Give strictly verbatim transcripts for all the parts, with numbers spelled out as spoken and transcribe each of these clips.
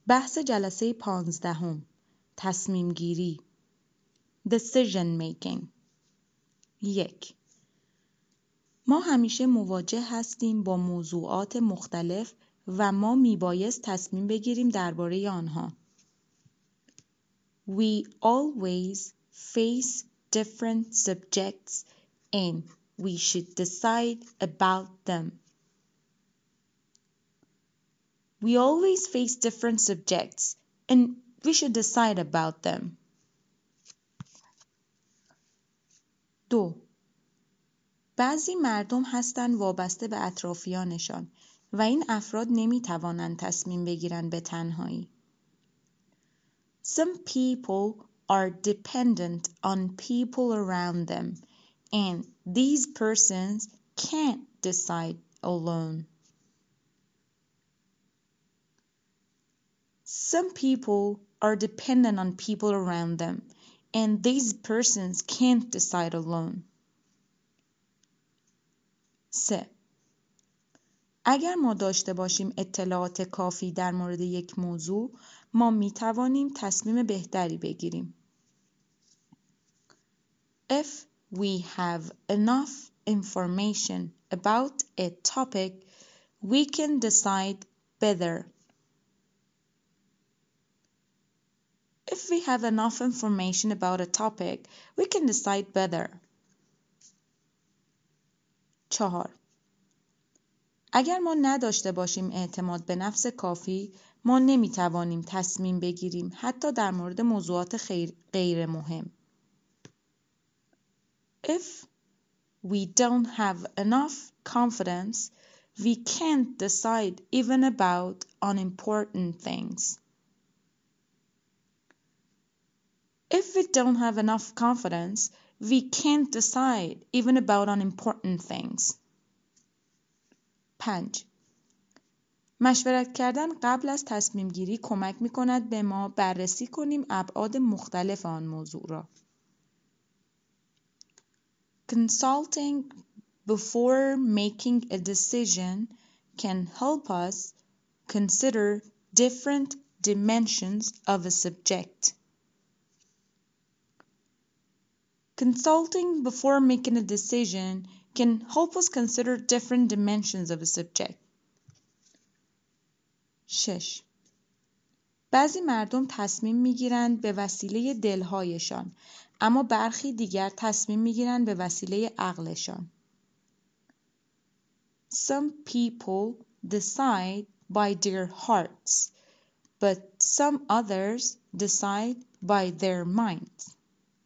بحث جلسه پانزدهم، تصمیم گیری، decision making. یک. ما همیشه مواجه هستیم با موضوعات مختلف و ما میبایست تصمیم بگیریم درباره آنها. We always face different subjects and we should decide about them. We always face different subjects and we should decide about them. دو. بعضی مردم هستند وابسته به اطرافیانشان و این افراد نمیتوانند تصمیم بگیرند به تنهایی. Some people are dependent on people around them and these persons can't decide alone. Some people are dependent on people around them and these persons can't decide alone. سه. اگر ما داشته باشیم اطلاعات کافی در مورد یک موضوع، ما می توانیم تصمیم بهتری بگیریم. If we have enough information about a topic, we can decide better. If we have enough information about a topic, we can decide better. چهار. اگر ما نداشته باشیم اعتماد به نفس کافی، ما نمیتوانیم تصمیم بگیریم حتی در مورد موضوعات خیر غیر مهم. If we don't have enough confidence, we can't decide even about unimportant things. If we don't have enough confidence, we can't decide even about unimportant things. پنج. مشورت کردن قبل از تصمیم گیری کمک می کند به ما بررسی کنیم ابعاد مختلف آن موضوع را. Consulting before making a decision can help us consider different dimensions of a subject. Consulting before making a decision can help us consider different dimensions of a subject. شش. بعضی مردم تصمیم میگیرند به وسیله دلهایشان، اما برخی دیگر تصمیم میگیرند به وسیله عقلشان. Some people decide by their hearts, but some others decide by their minds.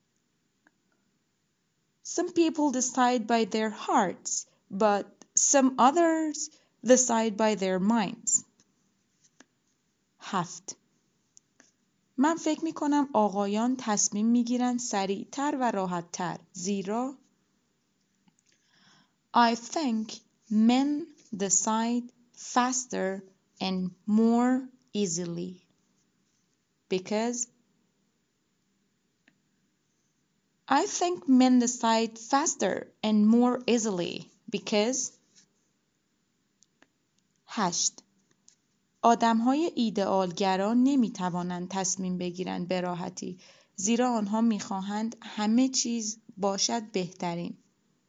Some people decide by their hearts, but some others decide by their minds. هفت. من فکر می کنم آقایان تصمیم می گیرند سریعتر و راحتتر، زیرا I think men decide faster and more easily because I think men decide faster and more easily because هشت. آدم‌های ایدئالگرا نمی‌توانند تصمیم بگیرند به راحتی، زیرا آنها می‌خواهند همه چیز باشد بهترین.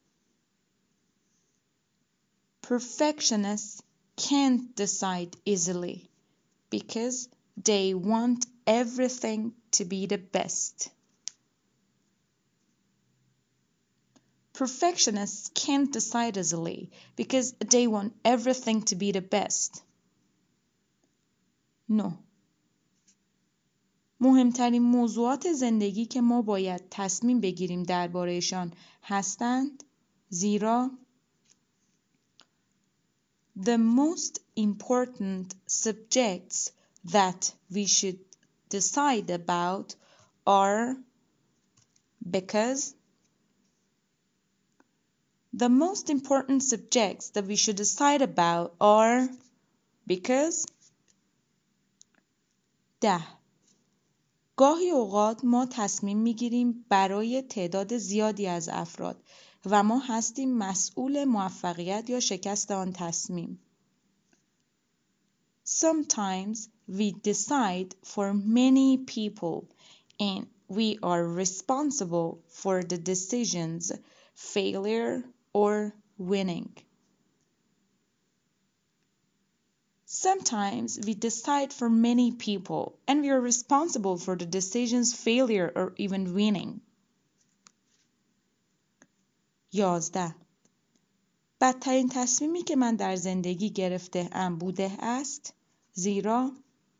Perfectionists can't decide easily because they want everything to be the best. Perfectionists can't decide easily because they want everything to be the best. نه. مهمترین موضوعات زندگی که ما باید تصمیم بگیریم درباره‌شان هستند، زیرا The most important subjects that we should decide about are because The most important subjects that we should decide about are because ده. گاهی اوقات ما تصمیم میگیریم برای تعداد زیادی از افراد و ما هستیم مسئول موفقیت یا شکست آن تصمیم. Sometimes we decide for many people and we are responsible for the decisions, failure or winning. Sometimes we decide for many people and we are responsible for the decisions, failure or even winning. یازده. بدترین تصمیمی که من در زندگی گرفته ام بوده است زیرا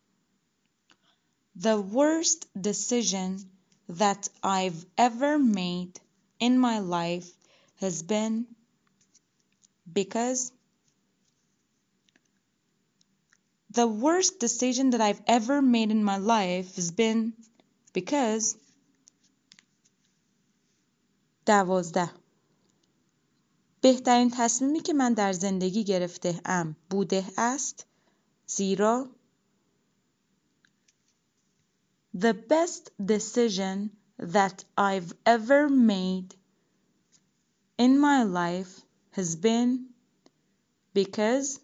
The worst decision that I've ever made in my life has been because The worst decision that I've ever made in my life has been because دوازده. بهترین تصمیمی که من در زندگی گرفته ام بوده است زیرا The best decision that I've ever made in my life has been because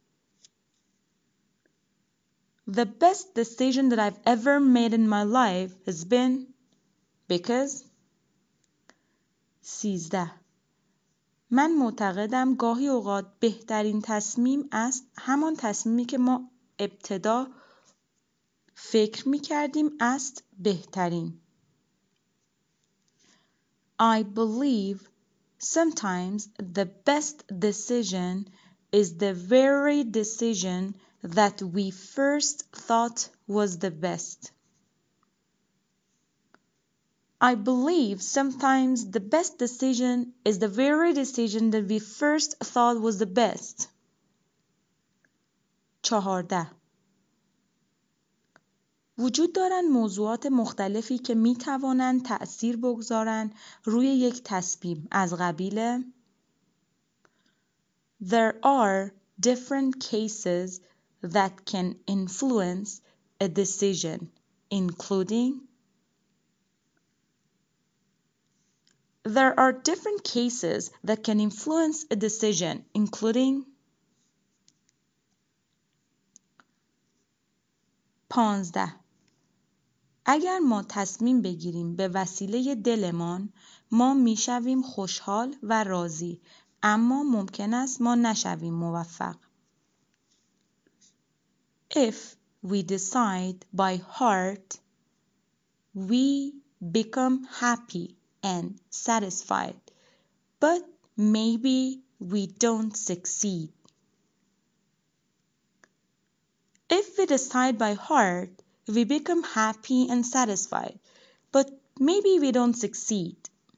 The best decision that I've ever made in my life has been because سیزده. من معتقدم گاهی اوقات بهترین تصمیم است همان تصمیمی که ما ابتدا فکر می کردیم است بهترین. I believe sometimes the best decision is the very decision that we first thought was the best. I believe sometimes the best decision is the very decision that we first thought was the best. چهارده. وجود دارند موضوعات مختلفی که می توانند تأثیر بگذارند روی یک تصمیم از قبیل There are different cases that can influence a decision, including There are different cases that can influence a decision, including پانزده. اگر ما تصمیم بگیریم به وسیله دلمان ما میشویم خوشحال و راضی اما ممکن است ما نشویم موفق. If we decide by heart we become happy and satisfied but maybe we don't succeed. If we decide by heart we become happy and satisfied but maybe we don't succeed.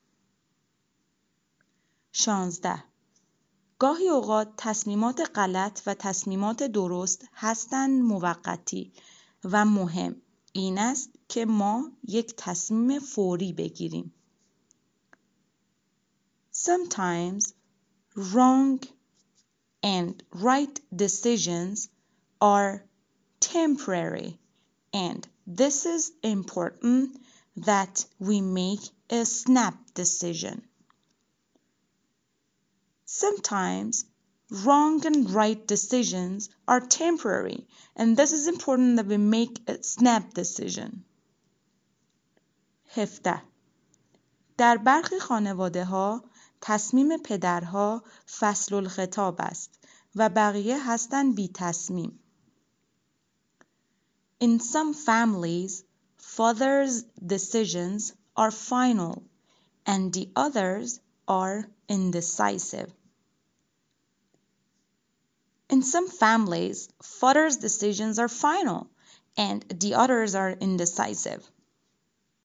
شانزده. گاهی اوقات تصمیمات غلط و تصمیمات درست هستند موقتی و مهم این است که ما یک تصمیم فوری بگیریم. Sometimes wrong and right decisions are temporary and this is important that we make a snap decision. Sometimes wrong and right decisions are temporary and this is important that we make a snap decision. هفده. در برخی خانواده‌ها تصمیم پدرها فصل الخطاب است و بقیه هستند بی تصمیم. In some families, fathers' decisions are final and the others are indecisive. In some families, fathers' decisions are final and the others are indecisive.